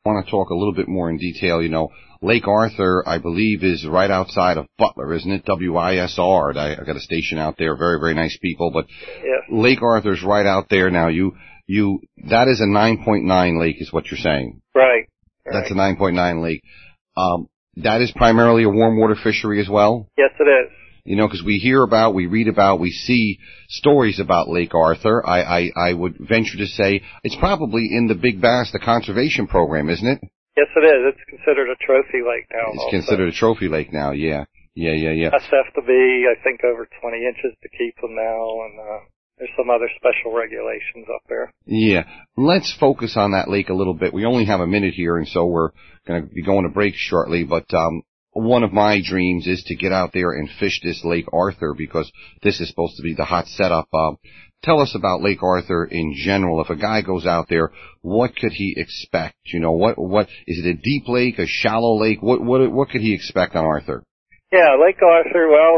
I want to talk a little bit more in detail. You know, Lake Arthur, I believe, is right outside of Butler, isn't it? WISR. I got a station out there. Very, very nice people. But yeah. Lake Arthur's right out there now. That is a 9.9 lake, is what you're saying. Right. That's a 9.9 lake. That is primarily a warm water fishery as well? Yes, it is. You know, because we read about, we see stories about Lake Arthur. I would venture to say it's probably in the Big Bass, the conservation program, isn't it? Yes, it is. It's considered a trophy lake now. It's considered a trophy lake now, yeah. That's have to be, I think, over 20 inches to keep them now, and there's some other special regulations up there. Yeah. Let's focus on that lake a little bit. We only have a minute here, and so we're going to be going to break shortly, but one of my dreams is to get out there and fish this Lake Arthur, because this is supposed to be the hot setup. Tell us about Lake Arthur in general. If a guy goes out there, what could he expect? You know, what is it, a deep lake, a shallow lake? What could he expect on Arthur? Yeah, Lake Arthur, well,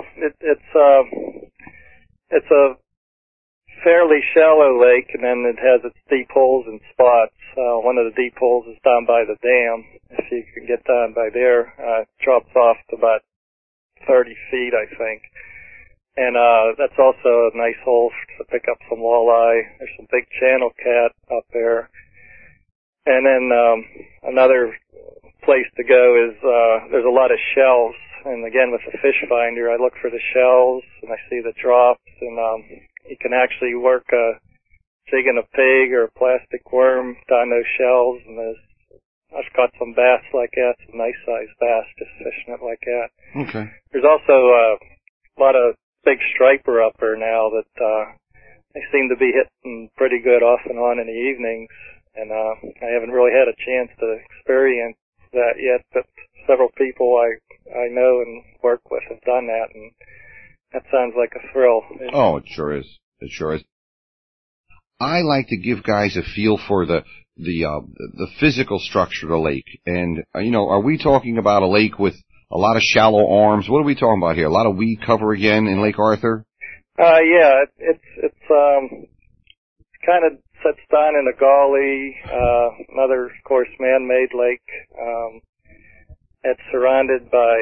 it's a fairly shallow lake, and then it has its deep holes and spots. One of the deep holes is down by the dam. If you can get down by there, it drops off to about 30 feet, I think. And that's also a nice hole to pick up some walleye. There's some big channel cat up there. And then another place to go is there's a lot of shells. And again, with the fish finder, I look for the shells, and I see the drops, and you can actually work a jig and a pig or a plastic worm down those shells, and I've caught some bass like that, some nice sized bass, just fishing it like that. Okay. There's also a lot of big striper up there now that they seem to be hitting pretty good off and on in the evenings, and I haven't really had a chance to experience that yet, but several people I know and work with have done that, and that sounds like a thrill. Oh, it sure is. It sure is. I like to give guys a feel for the physical structure of the lake. And, you know, are we talking about a lake with a lot of shallow arms? What are we talking about here? A lot of weed cover again in Lake Arthur? Yeah, it's kind of sits down in a gully, another, of course, man-made lake. It's surrounded by,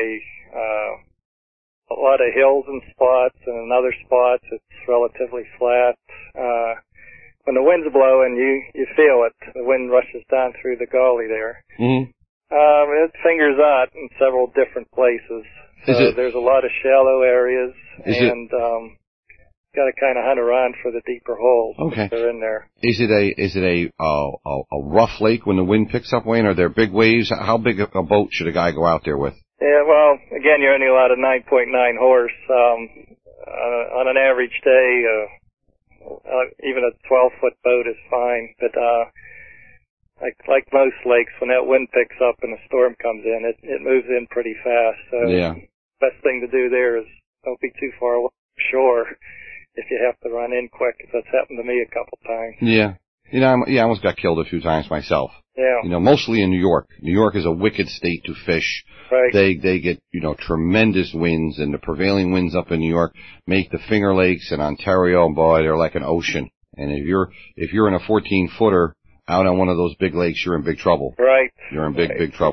a lot of hills and spots, and in other spots it's relatively flat. When the wind's blowing, you feel it. The wind rushes down through the gully there. Mm-hmm. It fingers out in several different places. So there's a lot of shallow areas, and got to kind of hunt around for the deeper holes. Okay. That are in there. Is it a rough lake when the wind picks up, Wayne? Are there big waves? How big a boat should a guy go out there with? Yeah, well, again, you're only allowed a 9.9 horse. On an average day, even a 12-foot boat is fine. But like most lakes, when that wind picks up and a storm comes in, it moves in pretty fast. So yeah. Best thing to do there is don't be too far away from shore if you have to run in quick. That's happened to me a couple times. Yeah. You know, I almost got killed a few times myself. Yeah. You know, mostly in New York. New York is a wicked state to fish. Right. They get, you know, tremendous winds, and the prevailing winds up in New York make the Finger Lakes and Ontario, boy, they're like an ocean. And if you're in a 14-footer out on one of those big lakes, you're in big trouble. Right. You're in big trouble.